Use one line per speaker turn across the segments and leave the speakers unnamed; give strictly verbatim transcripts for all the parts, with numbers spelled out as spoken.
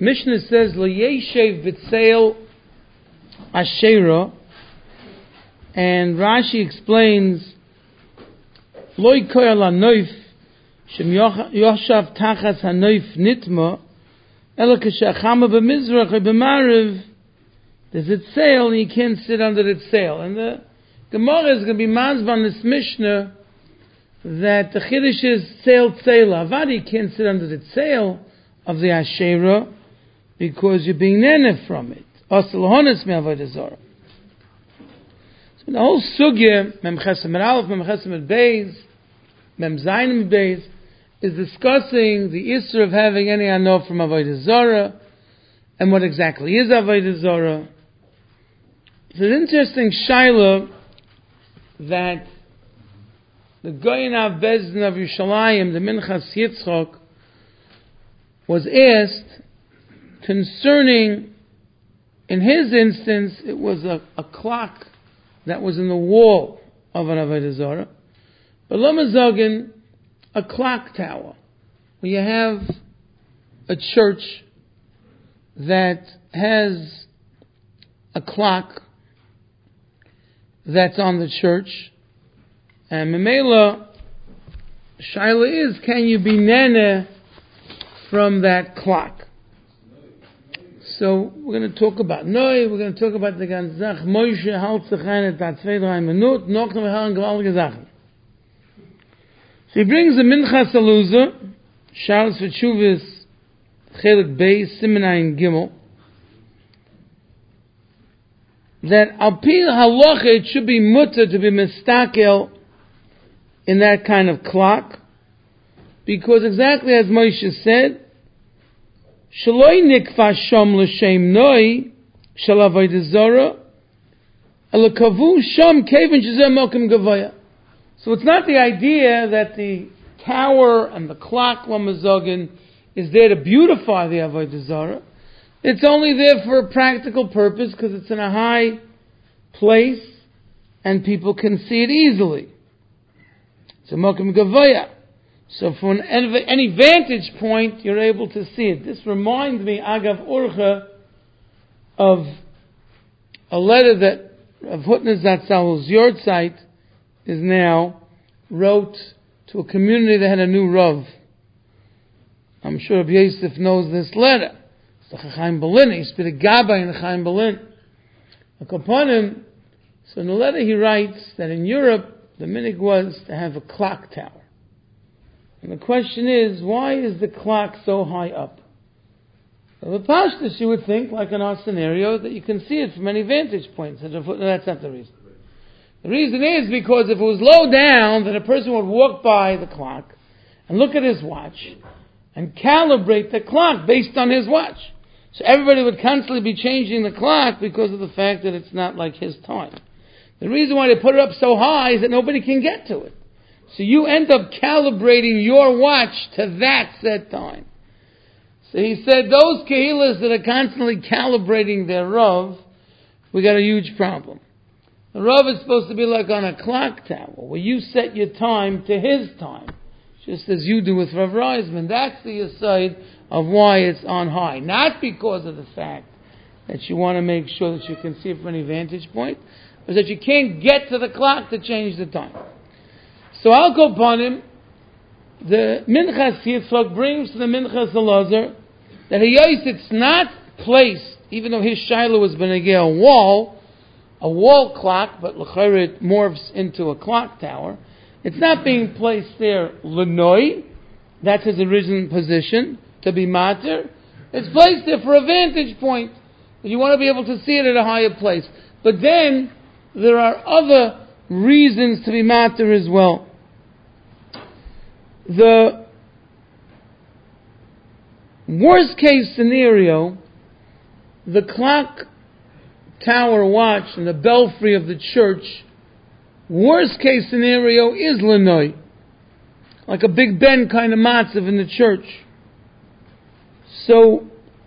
Mishnah says, Lo yeshev v'tzeil ashera, and Rashi explains, Lo yikoy ala noif, shem yoshav tachas hanoif nitma, ela k'shachama b'mizrach or b'mariv, there's its sail and you can't sit under its sail. And the Gemara is going to be mazban on this Mishnah that the Chiddush is sail tzeila. Avadi can't sit under the sail of the Asherah because you're being nene from it. Asal hones me avodah zarah. So the whole sugya, Mem Chesed Aleph, Mem Chesed Beis, Mem Zayin Beis, is discussing the issue of having any anov from avodah zarah and what exactly is avodah zarah. It's an interesting shaila that the Goyin of Bezdin of Yerushalayim, the Minchas Yitzchok, was asked concerning, in his instance, it was a, a clock that was in the wall of an avodah zarah, but Lamazogin, a clock tower, where you have a church that has a clock that's on the church, and Memela Shaila is, can you be nene from that clock? So we're going to talk about Noi, we're going to talk about the Ganzach Moshe Haltzachane Tatzvei drei Minut, noch noch haben gewaltige Sachen. So he brings the Minchas Aluza, Shalos V'Tshuvis Chelik Beis Simenayin Gimel, that al pi halacha it should be mutter to be mistakel in that kind of clock, because exactly as Moshe said, shaloi nikfa sham l'shem noi shel avodah zarah ela kavu sham keven shezeh mokem gavaya. So it's not the idea that the tower and the clock lamazogin is there to beautify the avodah zarah. It's only there for a practical purpose because it's in a high place and people can see it easily. It's a mokum gavaya. So from any vantage point, you're able to see it. This reminds me, Agav Urcha, of a letter that Rav Hutner Zatzal, whose Yortzeit is now, wrote to a community that had a new Rav. I'm sure Rabbi Yosef knows this letter. The Chaim Berlin, he used to be the Gabbai in the Chaim Berlin. Upon him, so in the letter he writes that in Europe the minig was to have a clock tower. And the question is, why is the clock so high up? Well, the pashtus, you would think, like in our scenario, that you can see it from many vantage points. No, that's not the reason. The reason is because if it was low down, then a person would walk by the clock and look at his watch and calibrate the clock based on his watch. So everybody would constantly be changing the clock because of the fact that it's not like his time. The reason why they put it up so high is that nobody can get to it. So you end up calibrating your watch to that set time. So he said those kehilas that are constantly calibrating their Rav, we got a huge problem. The Rav is supposed to be like on a clock tower, where you set your time to his time, just as you do with Rav Reisman. That's the aside of why it's on high. Not because of the fact that you want to make sure that you can see it from any vantage point, but that you can't get to the clock to change the time. So I'll go upon him. The Minchas Yitzchak brings to the Minchas Elazar that he it's not placed, even though his Shiloh was benegay a wall, a wall clock, but l'chayr it morphs into a clock tower. It's not being placed there l'noi, that's his original position, to be mater. It's placed there for a vantage point. You want to be able to see it at a higher place. But then, there are other reasons to be mater as well. The worst case scenario, the clock tower watch and the belfry of the church, worst case scenario is Lanoi, like a Big Ben kind of matzav in the church. So,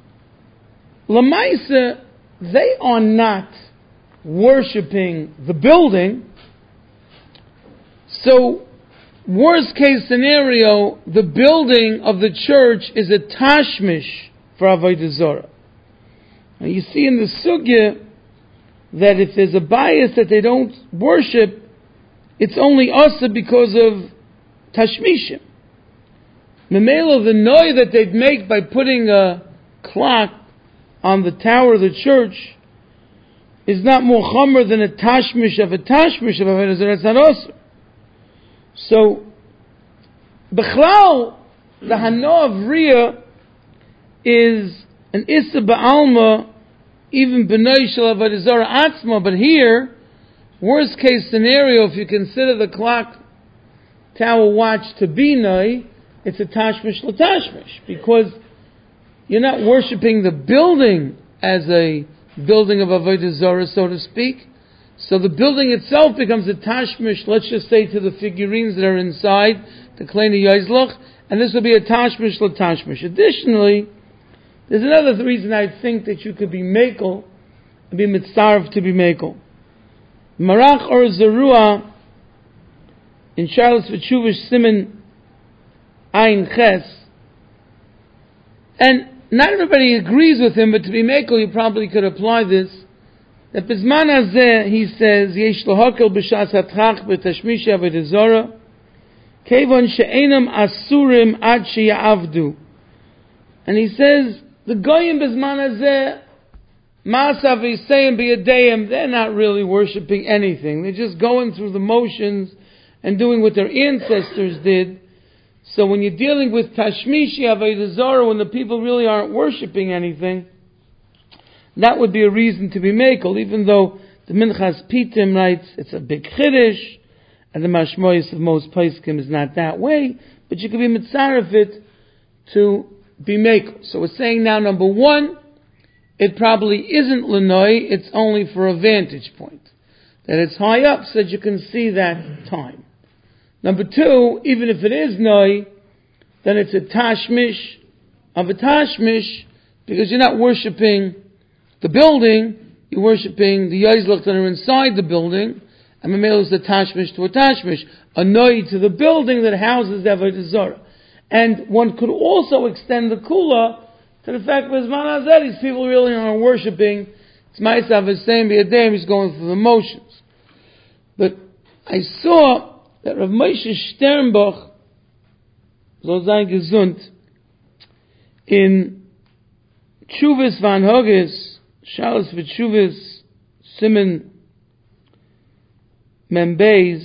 Lamaisa, they are not worshipping the building. So, worst case scenario, the building of the church is a tashmish for Avodah Zarah. And you see in the sugya that if there's a bias that they don't worship, it's only asa because of tashmishim. Memelo, the noise that they'd make by putting a clock on the tower of the church is not more chomer than a tashmish of a tashmish of Avodah Zarah. It's not asa. So, Bechlal, the hana of Riyah is an issa ba'alma, even b'noi shel Avodah Zarah atzma, but here, worst case scenario, if you consider the clock tower watch to be noi, it's a tashmish l'tashmish, because you're not worshipping the building as a building of Avodah Zarah, so to speak. So the building itself becomes a tashmish, let's just say, to the figurines that are inside, the kleine yizlach, and this will be a tashmish l'tashmish. Additionally, there's another reason I think that you could be mekel, and be mitzarv to be mekel. Marach or Zerua, in Charles V'Tshuvish Simon Ein Ches, and not everybody agrees with him, but to be mekel, you probably could apply this, that Bizman Hazeh, he says, Yesh Lohakel B'Shas HaTchach B'Tashmish Avodah Zarah, Kevon She'enam Asurim Ad She'yavdu. And he says, the Goyim Bizman Hazeh, Ma'asav Yisayim B'Yadeim, they're not really worshipping anything. They're just going through the motions and doing what their ancestors did. So when you're dealing with Tashmishi Avodah Zarah, when the people really aren't worshipping anything, that would be a reason to be mekel, even though the Minchas Pitim writes it's a big chiddush, and the Mashmoyis of most Paiskim is not that way, but you could be mitzaref it to be mekel. So we're saying now, number one, it probably isn't Lenoi, it's only for a vantage point. That it's high up so that you can see that time. Number two, even if it is Noi, then it's a tashmish of a tashmish, because you're not worshipping the building, you're worshipping the yizlach that are inside the building, and Mamel is the tashmish to a tashmish, a Noi to the building that houses the Avodah Zarah. And one could also extend the kula to the fact that Zman Hazeh, these people really aren't worshipping. It's Ma'asav Yisayim B'Yadeim, he's going through the motions. But I saw that Rav Moshe Sternbach, soll sein gesund, in Tshuvas Van Hoges, Shalos V'Tshuvas Simon Membeis,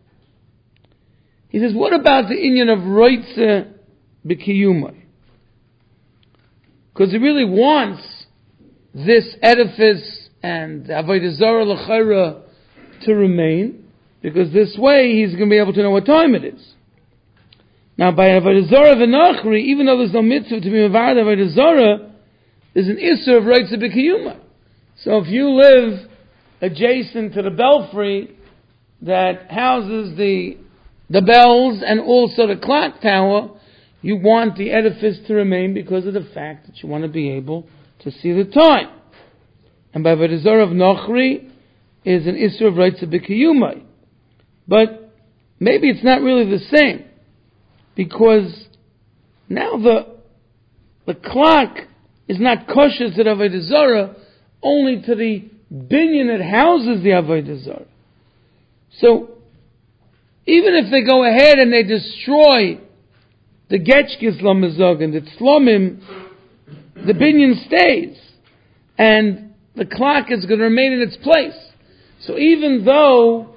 he says, what about the inyan of Roitze B'Kiyumai? Because he really wants this edifice and Avodah Zarah L'Chaira to remain, because this way he's going to be able to know what time it is. Now, by Avodah Zarah V'Nachri, even though there's no mitzvah to be Mavard Avodah Zarah, there's an Isser of Roitze B'Kiyumai. So if you live adjacent to the belfry that houses the the bells and also the clock tower, you want the edifice to remain because of the fact that you want to be able to see the time. And by Avodah Zarah of Nochri is an Isser of Roitze B'Kiyumai. But maybe it's not really the same, because now the the clock is not kosher to the Avodah Zarah, only to the binyan that houses the Avodah Zarah. So even if they go ahead and they destroy the Getchkis Lamazog and the Tzlomim, the binyan stays, and the clock is going to remain in its place. So even though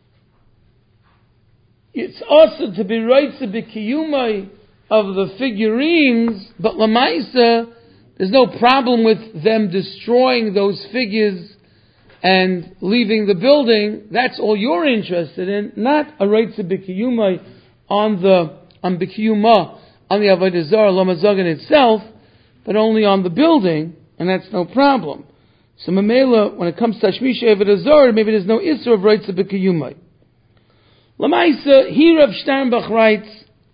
it's also to be Roitze B'Kiyumai of the figurines, but Lamaisa, there's no problem with them destroying those figures and leaving the building. That's all you're interested in, not a Roitze B'Kiyumai on the on B'Kiyumah, on the Avodah Zarah Lamazagan itself, but only on the building, and that's no problem. So Mamela, when it comes to Tashmish Avodah Zarah, maybe there's no Isser of Roitze B'Kiyumai. Lamaisa, here Rav Sternbach writes,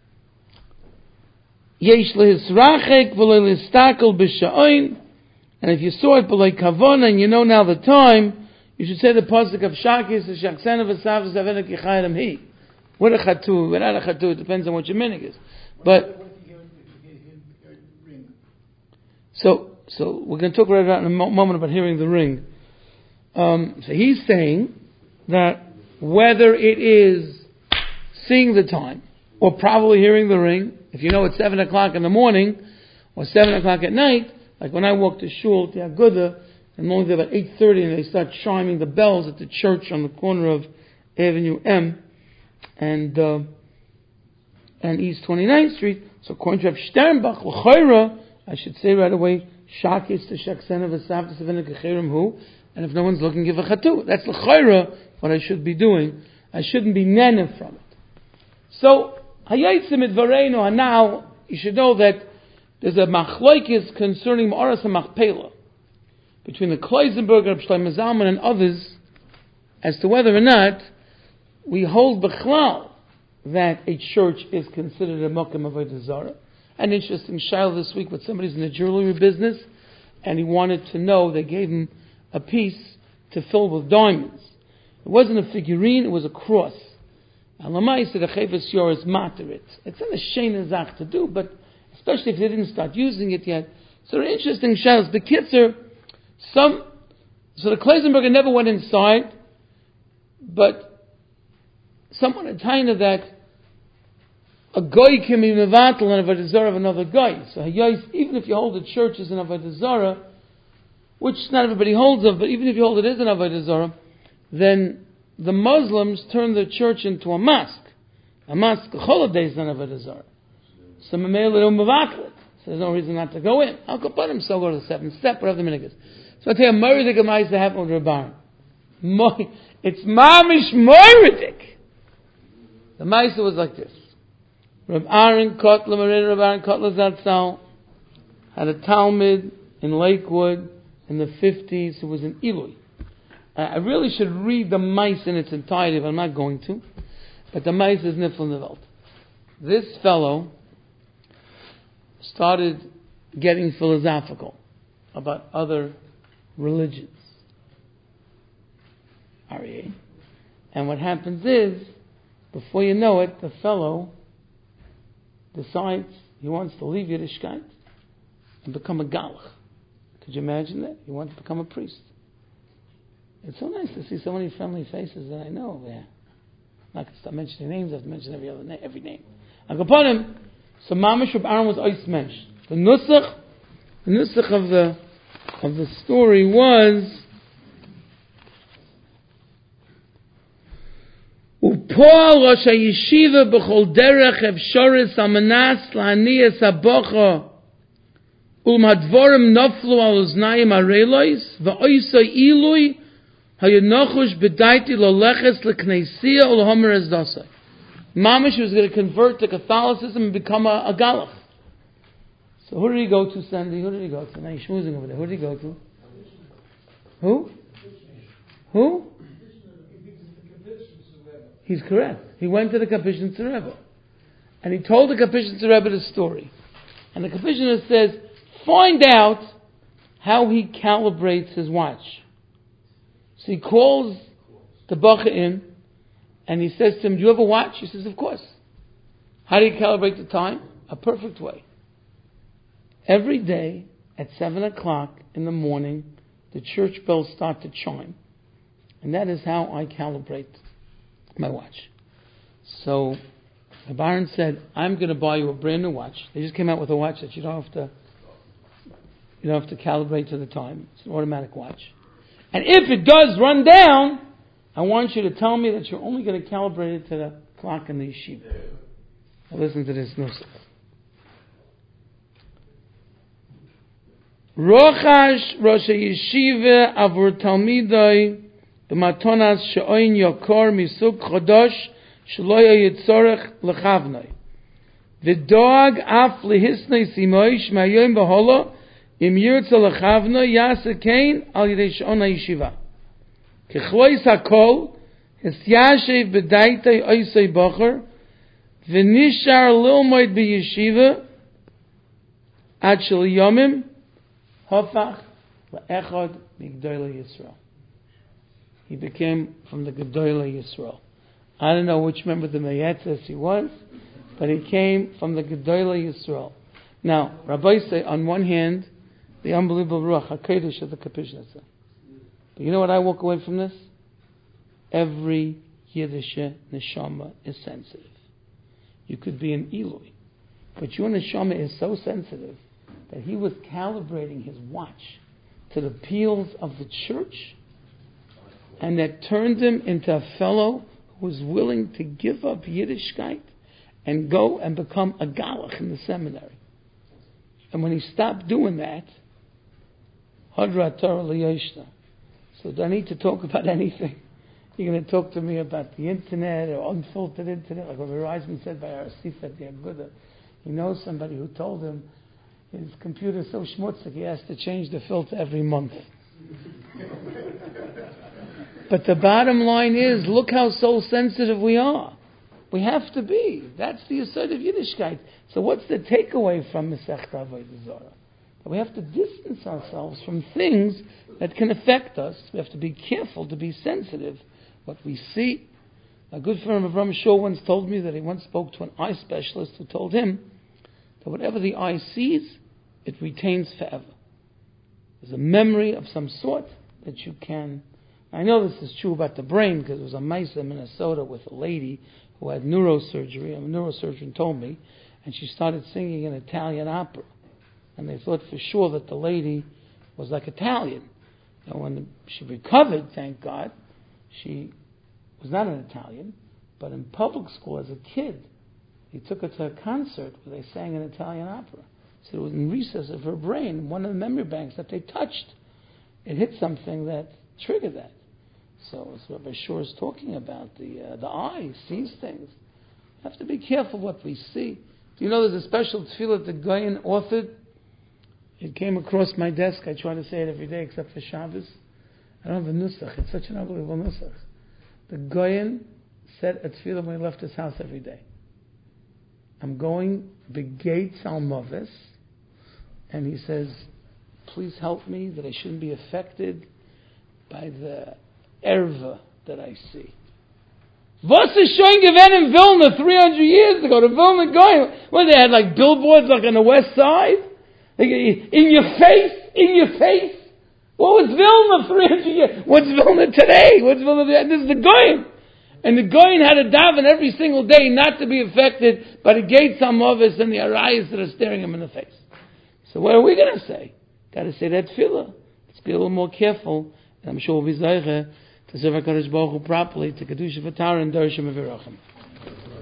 Yesh lehisrachek v'lo listakel b'sha'oin, and if you saw it b'lei kavona and you know now the time, you should say the pasuk of Shakis, Shachsena v'savas avenek yichayim hi. What a chatu, without a chatu, it depends on what your minig is. But So, so we're going to talk right about in a mo- moment about hearing the ring. Um, so he's saying that whether it is seeing the time or probably hearing the ring, if you know it's seven o'clock in the morning or seven o'clock at night, like when I walk to shul, to Aguda, and only there about eight thirty, and they start chiming the bells at the church on the corner of Avenue M and uh, and East twenty-ninth Street. So according to Rav Sternbach, l'chayra, I should say right away, shakis to shaksena v'savta sevena kechirim hu, and if no one's looking, give a chatu. That's l'chayra, what I should be doing. I shouldn't be nene from it. So, hayayitzim idvareinu, and now, you should know that there's a machloikis concerning Ma'aras and Machpelah, between the Kloisenberger, Reb Shlomo Zalman, and others, as to whether or not we hold b'chlal that a church is considered a mokem avodah zarah. An interesting shayla this week, with somebody's in the jewelry business, and he wanted to know, they gave him a piece to fill with diamonds. It wasn't a figurine, it was a cross. And Lamai said, a chayvus yor is materit. It's not a shayna zach to do, but especially if they didn't start using it yet. So they're interesting shaylas. The kitzer, some, so the Kloisenberger never went inside, but someone had taina that a goy can be mevatel and avodah zarah of another goy. So even if you hold the church as an avodah zarah, which not everybody holds of, but even if you hold it as an avodah zarah, then the Muslims turn the church into a mosque. A mosque, a holiday is an avodah zarah. So mamela don't mevatel it. So there's no reason not to go in. I'll go put him, so go to the seventh step, whatever the minhag is. So I tell you, Moridik and Ma'is that happened with Rabban. It's Mamish Moridik. The Ma'is was like this. Reb Aaron Kotler, Marina Reb Aaron Kotler Zatzal, had a Talmud in Lakewood in the fifties who was in Eloi. Uh, I really should read the Ma'is in its entirety, but I'm not going to. But the Ma'is is Nifl Nevelt. This fellow started getting philosophical about other religions. Aryeh. And what happens is, before you know it, the fellow decides he wants to leave Yiddishkeit and become a galach. Could you imagine that? He wants to become a priest. It's so nice to see so many friendly faces that I know over here. I'm not going to start mentioning names, I have to mention every other name, every name. I'll go upon him. So Mamash Reb Aaron was ois mensch. The nusach, the nusach of the of the story was Upol Rosh HaYeshiva b'chol derech efshoris amanas la'aniyas habocha ulmadvorim noflu al uznayim arelois v'oisa ilui hayanochush b'daiti loleches l'knesia ulhomer ezdasai. Mamish was going to convert to Catholicism and become a, a galach. So who did he go to, Sandy? Who did he go to? Now he's schmoozing over there. Who did he go to? Who? Who? He's correct. He went to the Kapishn Rebbe. And he told the Kapishn Rebbe the story. And the Kapishn says, find out how he calibrates his watch. So he calls the Bacha in, and he says to him, do you have a watch? He says, of course. How do you calibrate the time? A perfect way. Every day at seven o'clock in the morning, the church bells start to chime. And that is how I calibrate my watch. So, the Baron said, I'm going to buy you a brand new watch. They just came out with a watch that you don't have to, you don't have to calibrate to the time. It's an automatic watch. And if it does run down, I want you to tell me that you're only going to calibrate it to the clock in the yeshiva. Now listen to this nusach. Rochash Rosh HaYeshiva Avur Talmidai B'matonas She'oin Yokor Misug Chodosh Sh'lo Yitzorech L'chavnoi V'dog Af Lihisnei Simoish Ma'yoim B'holo Im Yirtza L'chavnoi Yasa Kain Al Yidei She'on HaYeshiva Kechlois HaKol Hisyashev B'daitai Oisei Bocher V'nishar Lilmoid B'yeshiva Ad Shel Yomim Hofach La'echad Migdolei Yisrael. He became from the Gedolei Yisrael. I don't know which member of the Meyetzes he was, but he came from the Gedolei Yisrael. Now, Rabbi say, on one hand, the unbelievable Ruach HaKodesh of the Kapishnatzah. But you know what I walk away from this? Every Yiddish neshama is sensitive. You could be an Eloi, but your neshama is so sensitive that he was calibrating his watch to the peals of the church, and that turned him into a fellow who was willing to give up Yiddishkeit and go and become a galach in the seminary. And when he stopped doing that, Hadra Torah Liyashna. So do I need to talk about anything? You're going to talk to me about the internet or unfiltered internet, like what Verizon said by our Sifat the Aguda. He knows somebody who told him his computer's so schmutzig he has to change the filter every month. But the bottom line is, look how soul sensitive we are. We have to be. That's the aside of Yiddishkeit. So what's the takeaway from Masechta Avodah Zarah? We have to distance ourselves from things that can affect us. We have to be careful to be sensitive what we see. A good friend of Avram Shaw once told me that he once spoke to an eye specialist who told him that whatever the eye sees, it retains forever. There's a memory of some sort that you can... I know this is true about the brain because it was a Mesa in Minnesota with a lady who had neurosurgery. A neurosurgeon told me, and she started singing an Italian opera. And they thought for sure that the lady was like Italian. And when she recovered, thank God, she was not an Italian, but in public school as a kid, he took her to a concert where they sang an Italian opera. So it was in recess of her brain, one of the memory banks that they touched, it hit something that triggered that. So it's what Bashur is talking about. The uh, the eye sees things. You have to be careful what we see. Do you know there's a special tefillah that Goyen authored? It came across my desk. I try to say it every day except for Shabbos. I don't have a nusach. It's such an unbelievable nusach. The Goyen said a tefillah when he left his house every day. I'm going begate salmovis, and he says, please help me that I shouldn't be affected by the erva that I see. Was is showing given in Vilna three hundred years ago? The Vilna Goyen, well, they had like billboards like on the west side. Like, in your face, in your face. What was Vilna three hundred years? What's Vilna today? What's Vilna today? This is the Goyen. And the Goyen had to daven every single day not to be affected by the gates on Movis and the arayas that are staring him in the face. So what are we going to say? Got to say that tefillah. Let's be a little more careful. And I'm sure we'll be zeicher to serve HaKadosh Baruch Hu properly to Kedusha V'Tara and Dorshim Avirachim.